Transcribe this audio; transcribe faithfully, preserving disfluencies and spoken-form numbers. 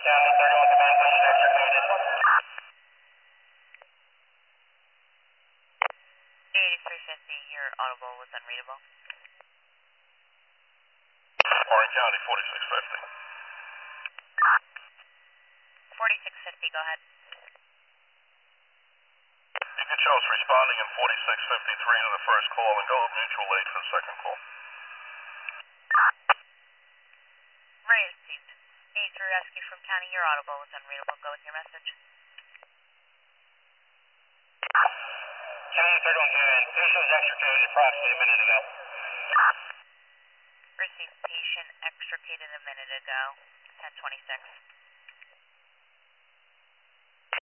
County thirty-one command, patient extricated. eighty-three fifty, your audible was unreadable. Orange County, forty-six fifty. forty-six fifty, go ahead. You can show us responding in forty-six fifty-three to the first call and go mutual aid for the second call. Ray received. eighty-three rescue from county, your audible was unreadable. Go with your message. County thirty-one command, patient was extricated approximately a minute ago. Received patient extricated a minute ago, ten twenty-six.